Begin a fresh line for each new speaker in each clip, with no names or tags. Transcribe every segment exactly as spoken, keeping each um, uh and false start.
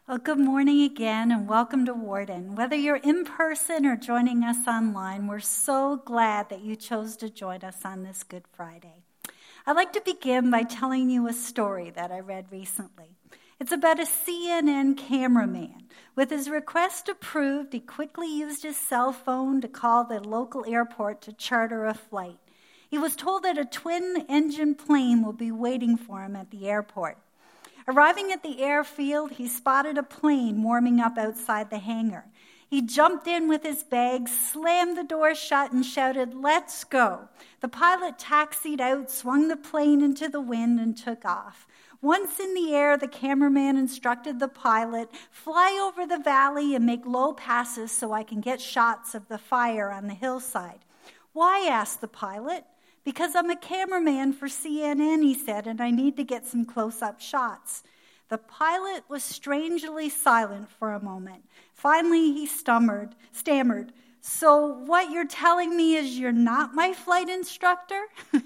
Well, good morning again and welcome to Warden. Whether you're in person or joining us online, we're so glad that you chose to join us on this Good Friday. I'd like to begin by telling you a story that I read recently. It's about a C N N cameraman. With his request approved, he quickly used his cell phone to call the local airport to charter a flight. He was told that a twin-engine plane will be waiting for him at the airport. Arriving at the airfield, he spotted a plane warming up outside the hangar. He jumped in with his bags, slammed the door shut, and shouted, "Let's go." The pilot taxied out, swung the plane into the wind, and took off. Once in the air, the cameraman instructed the pilot, "Fly over the valley and make low passes so I can get shots of the fire on the hillside." "Why?" asked the pilot. "Because I'm a cameraman for C N N," he said, "and I need to get some close-up shots." The pilot was strangely silent for a moment. Finally, he stammered, stammered, "So what you're telling me is you're not my flight instructor?"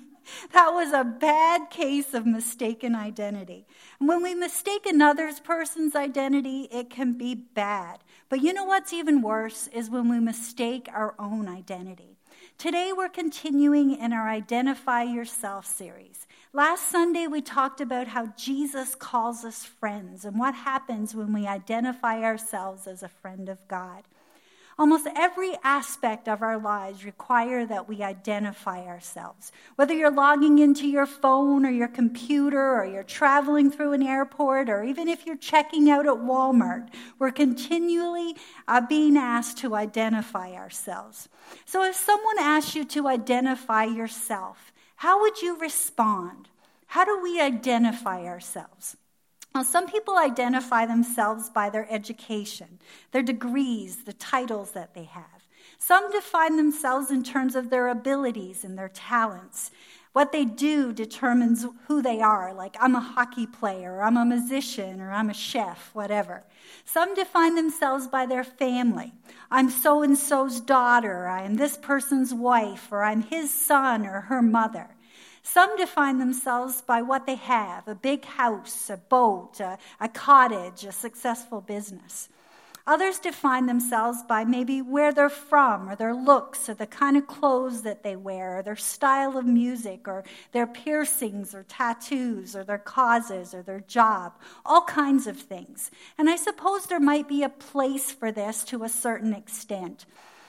That was a bad case of mistaken identity. And when we mistake another person's identity, it can be bad. But you know what's even worse is when we mistake our own identity. Today we're continuing in our Identify Yourself series. Last Sunday we talked about how Jesus calls us friends and what happens when we identify ourselves as a friend of God. Almost every aspect of our lives require that we identify ourselves. Whether you're logging into your phone or your computer, or you're traveling through an airport, or even if you're checking out at Walmart, we're continually uh, being asked to identify ourselves. So if someone asks you to identify yourself, how would you respond? How do we identify ourselves? Now, some people identify themselves by their education, their degrees, the titles that they have. Some define themselves in terms of their abilities and their talents. What they do determines who they are, like I'm a hockey player, or I'm a musician, or I'm a chef, whatever. Some define themselves by their family. I'm so-and-so's daughter, I am this person's wife, or I'm his son or her mother. Some define themselves by what they have, a big house, a boat, a, a cottage, a successful business. Others define themselves by maybe where they're from, or their looks, or the kind of clothes that they wear, or their style of music, or their piercings, or tattoos, or their causes, or their job, all kinds of things. And I suppose there might be a place for this to a certain extent.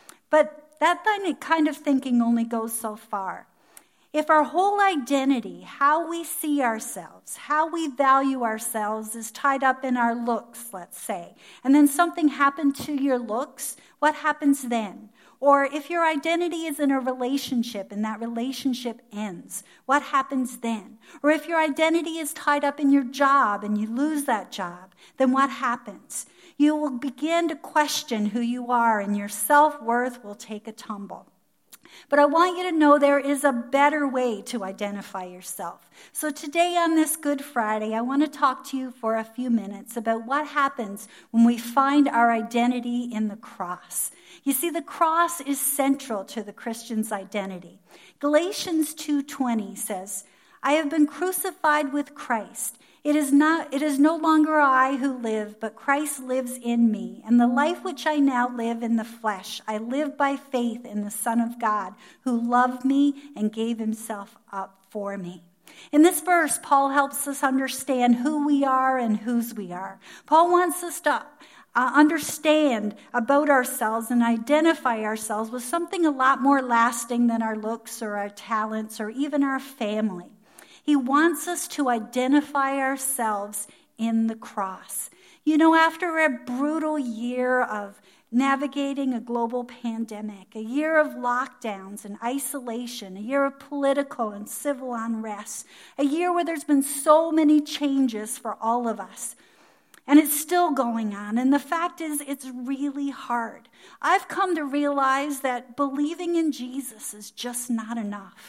But that kind of thinking only goes so far. If our whole identity, how we see ourselves, how we value ourselves is tied up in our looks, let's say, and then something happened to your looks, what happens then? Or if your identity is in a relationship and that relationship ends, what happens then? Or if your identity is tied up in your job and you lose that job, then what happens? You will begin to question who you are and your self-worth will take a tumble. But I want you to know there is a better way to identify yourself. So today on this Good Friday, I want to talk to you for a few minutes about what happens when we find our identity in the cross. You see, the cross is central to the Christian's identity. Galatians two twenty says, "I have been crucified with Christ. It is not, it is no longer I who live, but Christ lives in me. And the life which I now live in the flesh, I live by faith in the Son of God, who loved me and gave himself up for me." In this verse, Paul helps us understand who we are and whose we are. Paul wants us to uh, understand about ourselves and identify ourselves with something a lot more lasting than our looks or our talents or even our family. He wants us to identify ourselves in the cross. You know, after a brutal year of navigating a global pandemic, a year of lockdowns and isolation, a year of political and civil unrest, a year where there's been so many changes for all of us, and it's still going on. And the fact is, it's really hard. I've come to realize that believing in Jesus is just not enough.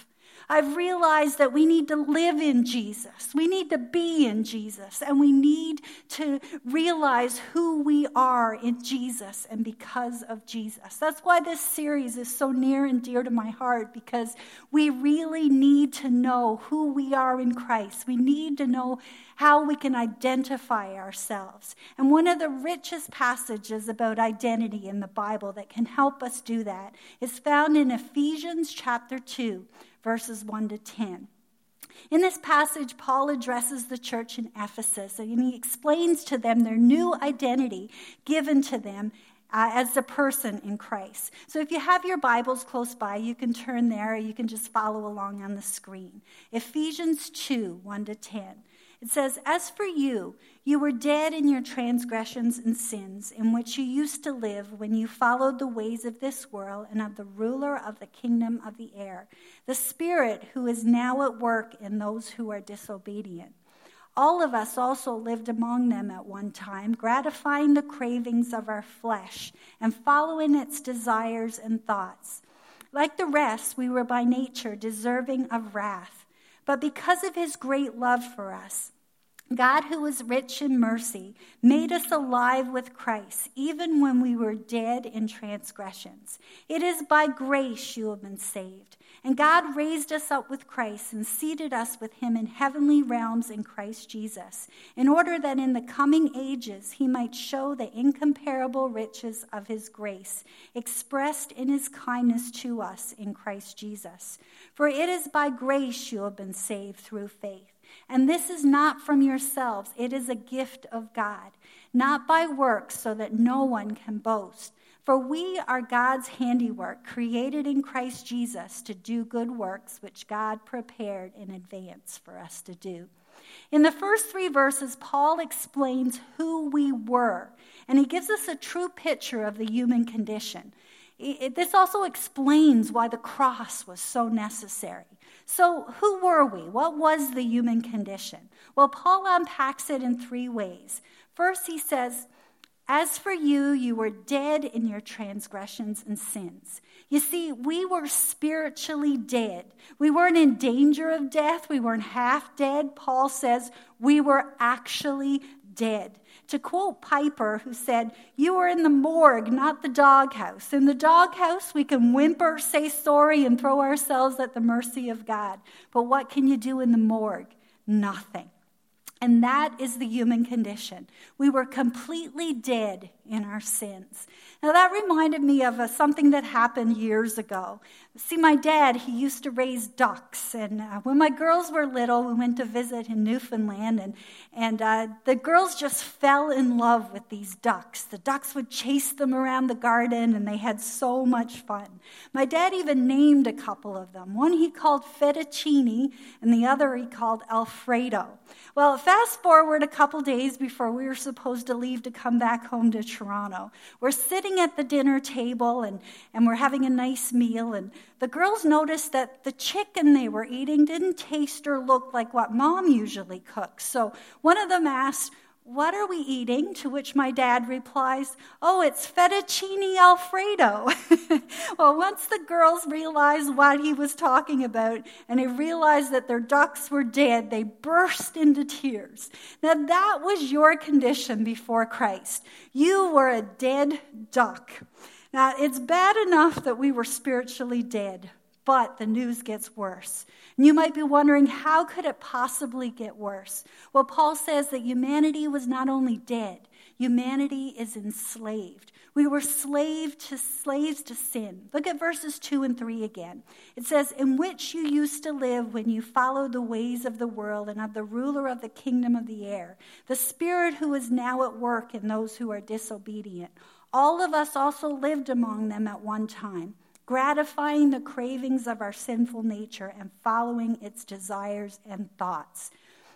I've realized that we need to live in Jesus. We need to be in Jesus. And we need to realize who we are in Jesus and because of Jesus. That's why this series is so near and dear to my heart, because we really need to know who we are in Christ. We need to know how we can identify ourselves. And one of the richest passages about identity in the Bible that can help us do that is found in Ephesians chapter two, verses one to ten. In this passage, Paul addresses the church in Ephesus, and he explains to them their new identity given to them uh, as a person in Christ. So if you have your Bibles close by, you can turn there, or you can just follow along on the screen. Ephesians two, one to ten. It says, "As for you, you were dead in your transgressions and sins, in which you used to live when you followed the ways of this world and of the ruler of the kingdom of the air, the Spirit who is now at work in those who are disobedient. All of us also lived among them at one time, gratifying the cravings of our flesh and following its desires and thoughts. Like the rest, we were by nature deserving of wrath. But because of his great love for us, God, who is rich in mercy, made us alive with Christ, even when we were dead in transgressions. It is by grace you have been saved. And God raised us up with Christ and seated us with him in heavenly realms in Christ Jesus, in order that in the coming ages he might show the incomparable riches of his grace, expressed in his kindness to us in Christ Jesus. For it is by grace you have been saved through faith. And this is not from yourselves, it is a gift of God, not by works, so that no one can boast. For we are God's handiwork, created in Christ Jesus to do good works, which God prepared in advance for us to do." In the first three verses, Paul explains who we were, and he gives us a true picture of the human condition. It, this also explains why the cross was so necessary. So who were we? What was the human condition? Well, Paul unpacks it in three ways. First, he says, "As for you, you were dead in your transgressions and sins." You see, we were spiritually dead. We weren't in danger of death. We weren't half dead. Paul says we were actually dead. To quote Piper, who said, "You were in the morgue, not the doghouse. In the doghouse, we can whimper, say sorry, and throw ourselves at the mercy of God. But what can you do in the morgue? Nothing." And that is the human condition. We were completely dead in our sins. Now that reminded me of a, something that happened years ago. See, my dad, he used to raise ducks. And uh, when my girls were little, we went to visit in Newfoundland. And, and uh, the girls just fell in love with these ducks. The ducks would chase them around the garden, and they had so much fun. My dad even named a couple of them. One he called Fettuccine, and the other he called Alfredo. Well, fast forward a couple days before we were supposed to leave to come back home to Toronto. We're sitting at the dinner table, and, and we're having a nice meal, and the girls noticed that the chicken they were eating didn't taste or look like what Mom usually cooks. So one of them asked, "What are we eating?" To which my dad replies, "Oh, it's fettuccine Alfredo." Well, once the girls realized what he was talking about, and they realized that their ducks were dead, they burst into tears. Now, that was your condition before Christ. You were a dead duck. Now, it's bad enough that we were spiritually dead, but the news gets worse. And you might be wondering, how could it possibly get worse? Well, Paul says that humanity was not only dead, humanity is enslaved. We were slave to, slaves to sin. Look at verses two and three again. It says, "In which you used to live when you followed the ways of the world and of the ruler of the kingdom of the air, the Spirit who is now at work in those who are disobedient. All of us also lived among them at one time, gratifying the cravings of our sinful nature and following its desires and thoughts."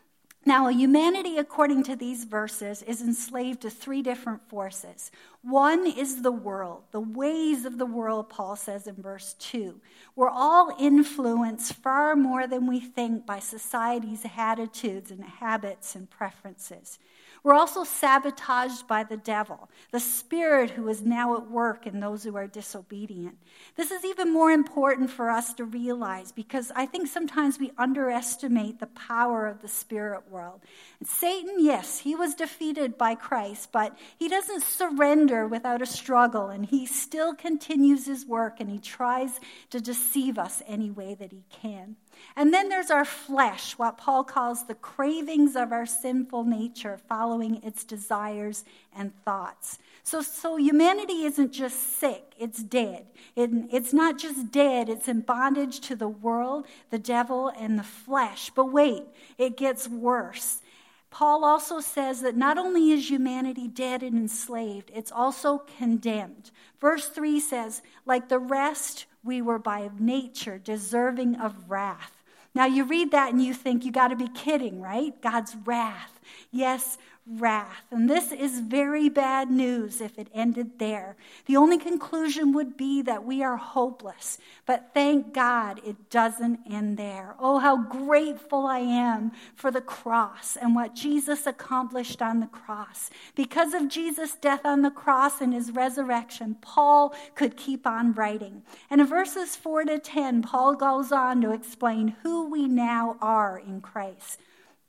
Now, humanity, according to these verses, is enslaved to three different forces. One is the world, the ways of the world, Paul says in verse two. We're all influenced far more than we think by society's attitudes and habits and preferences. We're also sabotaged by the devil, the spirit who is now at work in those who are disobedient. This is even more important for us to realize because I think sometimes we underestimate the power of the spirit world. And Satan, yes, he was defeated by Christ, but he doesn't surrender without a struggle, and he still continues his work, and he tries to deceive us any way that he can. And then there's our flesh, what Paul calls the cravings of our sinful nature, following its desires and thoughts. So, so humanity isn't just sick, it's dead. It, it's not just dead, it's in bondage to the world, the devil, and the flesh. But wait, it gets worse. Paul also says that not only is humanity dead and enslaved, it's also condemned. Verse three says, like the rest, we were by nature deserving of wrath. Now you read that and you think, you got to be kidding, right? God's wrath. Yes, wrath. And this is very bad news if it ended there. The only conclusion would be that we are hopeless. But thank God it doesn't end there. Oh, how grateful I am for the cross and what Jesus accomplished on the cross. Because of Jesus' death on the cross and his resurrection, Paul could keep on writing. And in verses four to ten, Paul goes on to explain who we now are in Christ.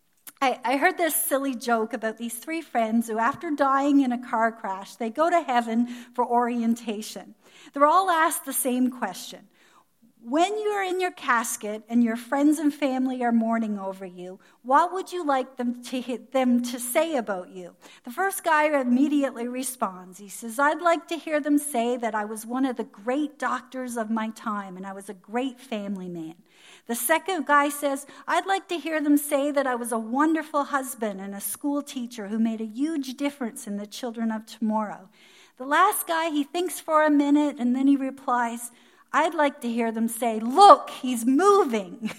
I, I heard this silly joke about these three friends who, after dying in a car crash, they go to heaven for orientation. They're all asked the same question. When you are in your casket and your friends and family are mourning over you, what would you like them to, them to say about you? The first guy immediately responds. He says, I'd like to hear them say that I was one of the great doctors of my time and I was a great family man. The second guy says, I'd like to hear them say that I was a wonderful husband and a school teacher who made a huge difference in the children of tomorrow. The last guy, he thinks for a minute and then he replies, I'd like to hear them say, look, he's moving.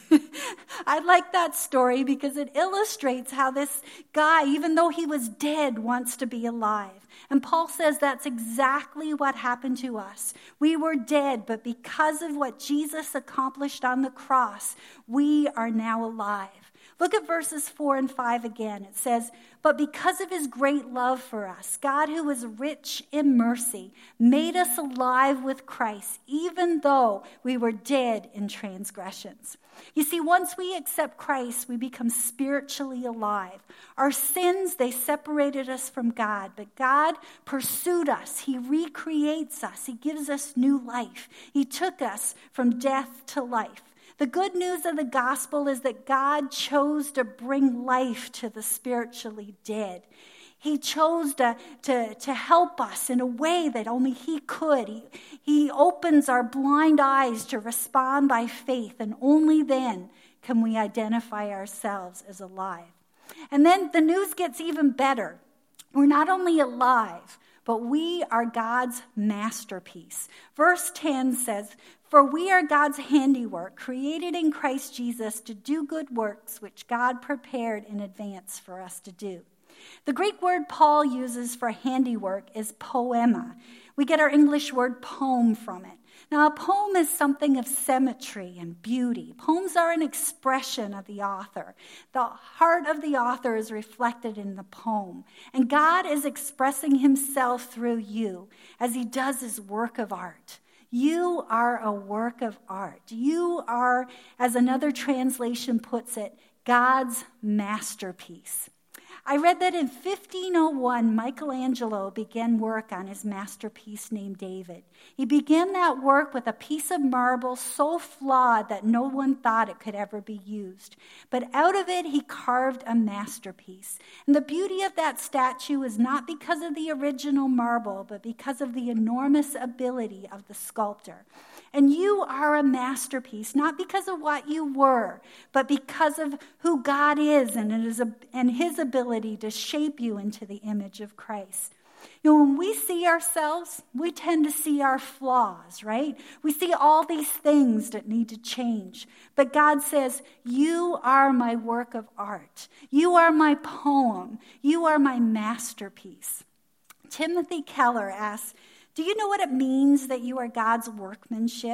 I like that story because it illustrates how this guy, even though he was dead, wants to be alive. And Paul says that's exactly what happened to us. We were dead, but because of what Jesus accomplished on the cross, we are now alive. Look at verses four and five again. It says, but because of his great love for us, God, who is rich in mercy, made us alive with Christ, even though we were dead in transgressions. You see, once we accept Christ, we become spiritually alive. Our sins, they separated us from God, but God pursued us. He recreates us. He gives us new life. He took us from death to life. The good news of the gospel is that God chose to bring life to the spiritually dead. He chose to, to, to help us in a way that only he could. He, he opens our blind eyes to respond by faith, and only then can we identify ourselves as alive. And then the news gets even better. We're not only alive, but we are God's masterpiece. Verse ten says, for we are God's handiwork, created in Christ Jesus to do good works, which God prepared in advance for us to do. The Greek word Paul uses for handiwork is poema. We get our English word poem from it. Now, a poem is something of symmetry and beauty. Poems are an expression of the author. The heart of the author is reflected in the poem. And God is expressing himself through you as he does his work of art. You are a work of art. You are, as another translation puts it, God's masterpiece. I read that in fifteen oh one, Michelangelo began work on his masterpiece named David. He began that work with a piece of marble so flawed that no one thought it could ever be used. But out of it, he carved a masterpiece. And the beauty of that statue is not because of the original marble, but because of the enormous ability of the sculptor. And you are a masterpiece, not because of what you were, but because of who God is and, it is a, and his ability to shape you into the image of Christ. You know, when we see ourselves, we tend to see our flaws, right? We see all these things that need to change. But God says, you are my work of art. You are my poem. You are my masterpiece. Timothy Keller asks, do you know what it means that you are God's workmanship?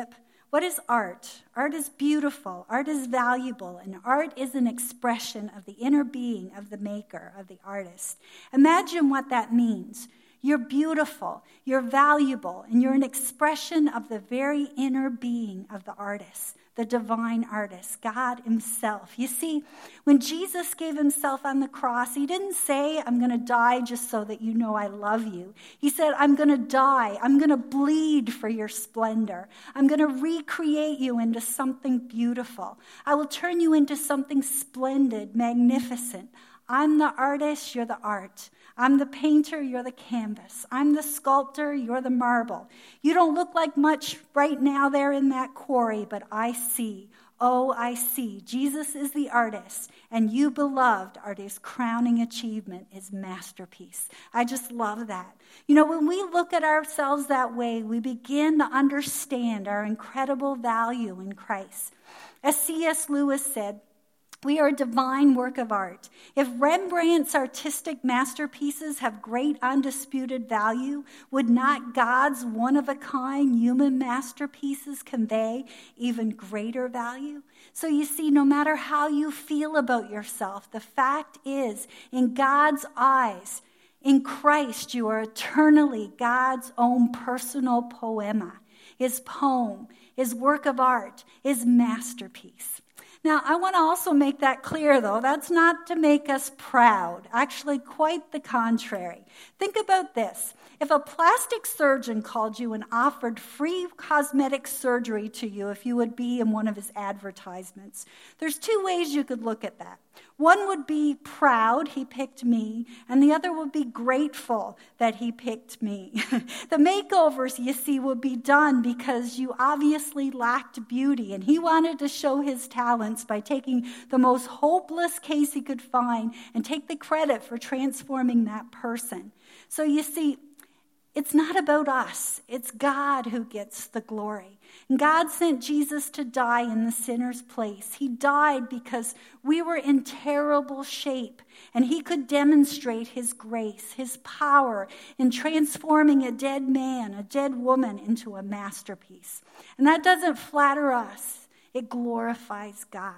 what is art? Art is beautiful, art is valuable, and art is an expression of the inner being of the maker, of the artist. Imagine what that means. You're beautiful, you're valuable, and you're an expression of the very inner being of the artist, the divine artist, God himself. You see, when Jesus gave himself on the cross, he didn't say, I'm going to die just so that you know I love you. He said, I'm going to die. I'm going to bleed for your splendor. I'm going to recreate you into something beautiful. I will turn you into something splendid, magnificent. I'm the artist, you're the art. I'm the painter, you're the canvas. I'm the sculptor, you're the marble. You don't look like much right now there in that quarry, but I see. Oh, I see. Jesus is the artist, and you, beloved, are his crowning achievement, his masterpiece. I just love that. You know, when we look at ourselves that way, we begin to understand our incredible value in Christ. As C S Lewis said, we are a divine work of art. If Rembrandt's artistic masterpieces have great undisputed value, would not God's one-of-a-kind human masterpieces convey even greater value? So you see, no matter how you feel about yourself, the fact is, in God's eyes, in Christ, you are eternally God's own personal poema, his poem, his work of art, his masterpiece. Now, I want to also make that clear, though. That's not to make us proud. Actually, quite the contrary. Think about this. If a plastic surgeon called you and offered free cosmetic surgery to you if you would be in one of his advertisements, there's two ways you could look at that. One would be proud, he picked me, and the other would be grateful that he picked me. The makeovers, you see, would be done because you obviously lacked beauty, and he wanted to show his talents by taking the most hopeless case he could find and take the credit for transforming that person. So you see, it's not about us. It's God who gets the glory. And God sent Jesus to die in the sinner's place. He died because we were in terrible shape, and he could demonstrate his grace, his power in transforming a dead man, a dead woman into a masterpiece. And that doesn't flatter us. It glorifies God.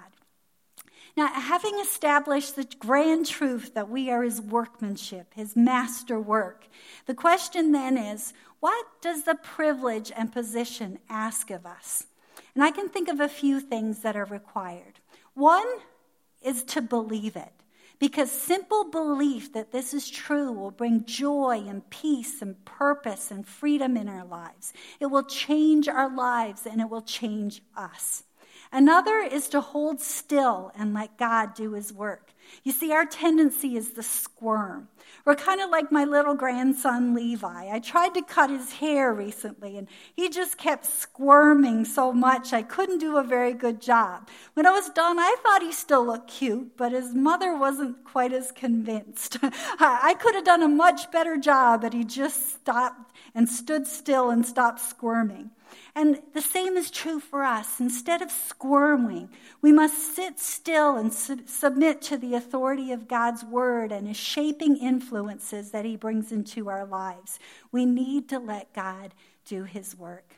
Now, having established the grand truth that we are his workmanship, his masterwork, the question then is, what does the privilege and position ask of us? And I can think of a few things that are required. One is to believe it, because simple belief that this is true will bring joy and peace and purpose and freedom in our lives. It will change our lives, and it will change us. Another is to hold still and let God do his work. You see, our tendency is to squirm. We're kind of like my little grandson, Levi. I tried to cut his hair recently, and he just kept squirming so much I couldn't do a very good job. When I was done, I thought he still looked cute, but his mother wasn't quite as convinced. I could have done a much better job, but he just stopped and stood still and stopped squirming. And the same is true for us. Instead of squirming, we must sit still and su- submit to the authority of God's word and his shaping influences that he brings into our lives. We need to let God do his work.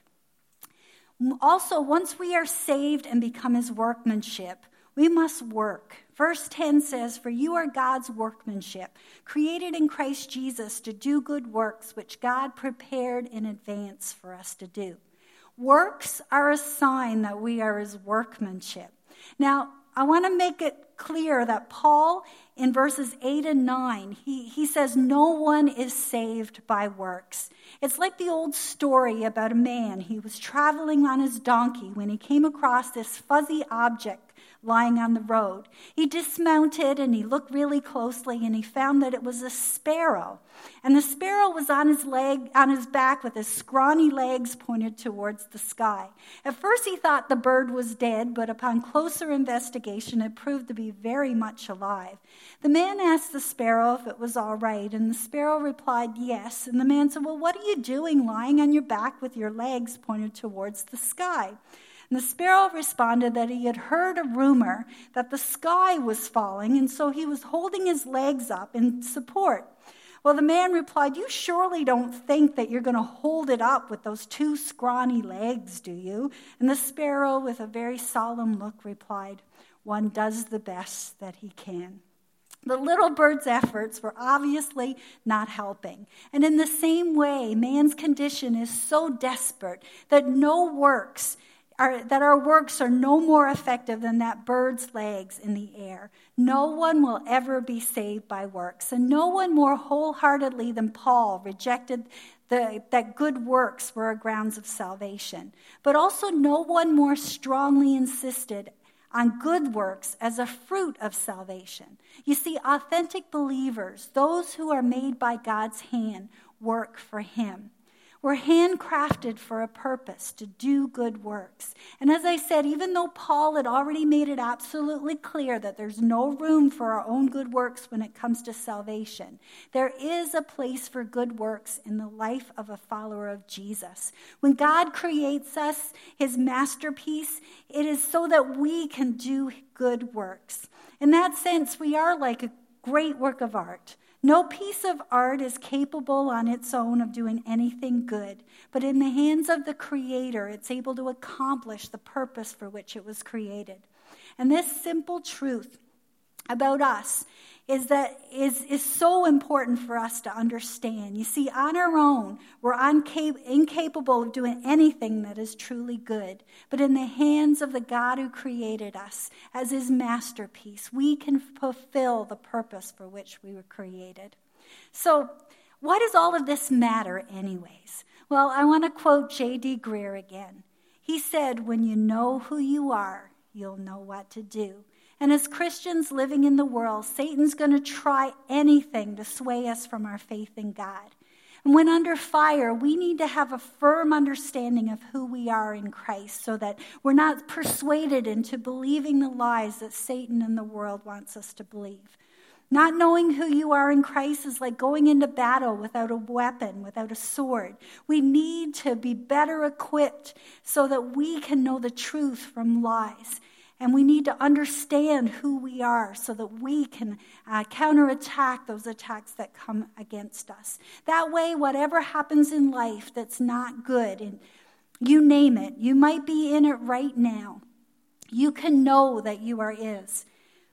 Also, once we are saved and become his workmanship, we must work. Verse ten says, "For you are God's workmanship, created in Christ Jesus to do good works, which God prepared in advance for us to do." Works are a sign that we are his workmanship. Now, I want to make it clear that Paul, in verses eight and nine, he, he says no one is saved by works. It's like the old story about a man. He was traveling on his donkey when he came across this fuzzy object lying on the road. He dismounted and he looked really closely, and he found that it was a sparrow. And the sparrow was on his leg, on his back with his scrawny legs pointed towards the sky. At first he thought the bird was dead, but upon closer investigation it proved to be very much alive. The man asked the sparrow if it was all right, and the sparrow replied yes. And the man said, "Well, what are you doing lying on your back with your legs pointed towards the sky?" And the sparrow responded that he had heard a rumor that the sky was falling, and so he was holding his legs up in support. Well, the man replied, "You surely don't think that you're going to hold it up with those two scrawny legs, do you?" And the sparrow, with a very solemn look, replied, "One does the best that he can." The little bird's efforts were obviously not helping. And in the same way, man's condition is so desperate that no works are, that our works are no more effective than that bird's legs in the air. No one will ever be saved by works. And no one more wholeheartedly than Paul rejected the, that good works were a grounds of salvation. But also no one more strongly insisted on good works as a fruit of salvation. You see, authentic believers, those who are made by God's hand, work for him. We're handcrafted for a purpose, to do good works. And as I said, even though Paul had already made it absolutely clear that there's no room for our own good works when it comes to salvation, there is a place for good works in the life of a follower of Jesus. When God creates us, his masterpiece, it is so that we can do good works. In that sense, we are like a great work of art. No piece of art is capable on its own of doing anything good, but in the hands of the Creator, it's able to accomplish the purpose for which it was created. And this simple truth about us is that is, is so important for us to understand. You see, on our own, we're unca- incapable of doing anything that is truly good. But in the hands of the God who created us as his masterpiece, we can fulfill the purpose for which we were created. So, why does all of this matter anyways? Well, I want to quote J D Greear again. He said, "When you know who you are, you'll know what to do." And as Christians living in the world, Satan's going to try anything to sway us from our faith in God. And when under fire, we need to have a firm understanding of who we are in Christ so that we're not persuaded into believing the lies that Satan and the world wants us to believe. Not knowing who you are in Christ is like going into battle without a weapon, without a sword. We need to be better equipped so that we can know the truth from lies. And we need to understand who we are so that we can uh, counterattack those attacks that come against us. That way, whatever happens in life that's not good, and you name it, you might be in it right now, you can know that you are his.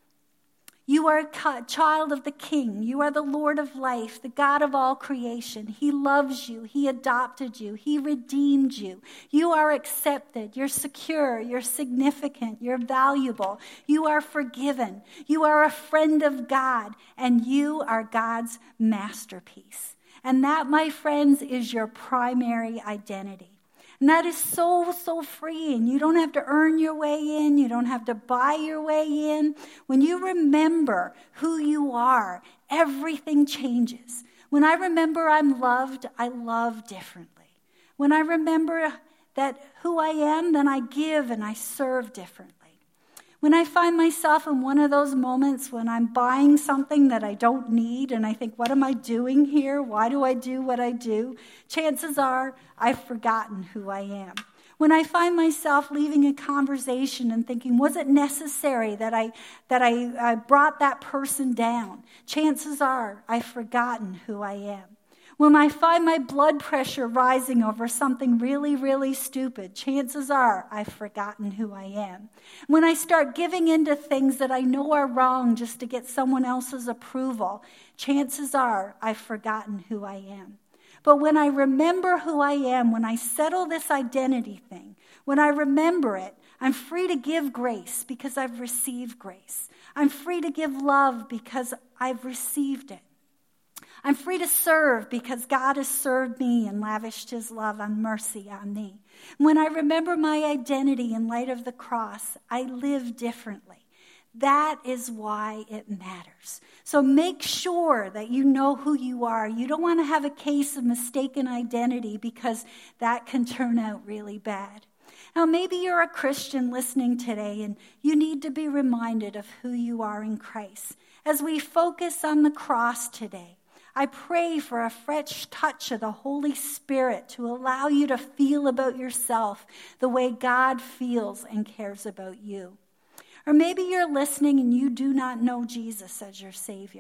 You are a child of the King. You are the Lord of life, the God of all creation. He loves you. He adopted you. He redeemed you. You are accepted. You're secure. You're significant. You're valuable. You are forgiven. You are a friend of God, and you are God's masterpiece. And that, my friends, is your primary identity. And that is so, so freeing. You don't have to earn your way in. You don't have to buy your way in. When you remember who you are, everything changes. When I remember I'm loved, I love differently. When I remember that who I am, then I give and I serve differently. When I find myself in one of those moments when I'm buying something that I don't need and I think, what am I doing here? Why do I do what I do? Chances are I've forgotten who I am. When I find myself leaving a conversation and thinking, was it necessary that I that I, I brought that person down? Chances are I've forgotten who I am. When I find my blood pressure rising over something really, really stupid, chances are I've forgotten who I am. When I start giving in to things that I know are wrong just to get someone else's approval, chances are I've forgotten who I am. But when I remember who I am, when I settle this identity thing, when I remember it, I'm free to give grace because I've received grace. I'm free to give love because I've received it. I'm free to serve because God has served me and lavished his love and mercy on me. When I remember my identity in light of the cross, I live differently. That is why it matters. So make sure that you know who you are. You don't want to have a case of mistaken identity because that can turn out really bad. Now, maybe you're a Christian listening today and you need to be reminded of who you are in Christ. As we focus on the cross today, I pray for a fresh touch of the Holy Spirit to allow you to feel about yourself the way God feels and cares about you. Or maybe you're listening and you do not know Jesus as your Savior.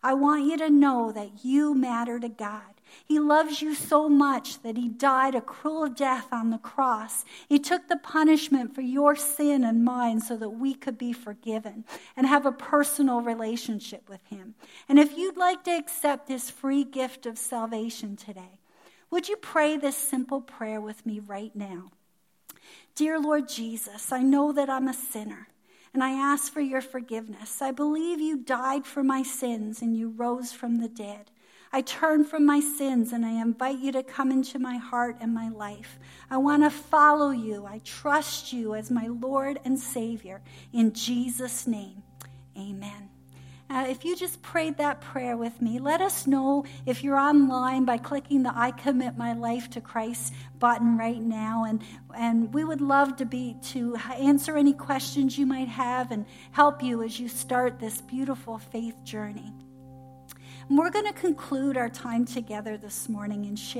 I want you to know that you matter to God. He loves you so much that he died a cruel death on the cross. He took the punishment for your sin and mine so that we could be forgiven and have a personal relationship with him. And if you'd like to accept this free gift of salvation today, would you pray this simple prayer with me right now? Dear Lord Jesus, I know that I'm a sinner, and I ask for your forgiveness. I believe you died for my sins and you rose from the dead. I turn from my sins and I invite you to come into my heart and my life. I want to follow you. I trust you as my Lord and Savior. In Jesus' name, amen. Uh, if you just prayed that prayer with me, let us know if you're online by clicking the I Commit My Life to Christ button right now. And, and we would love to be to answer any questions you might have and help you as you start this beautiful faith journey. And we're going to conclude our time together this morning and share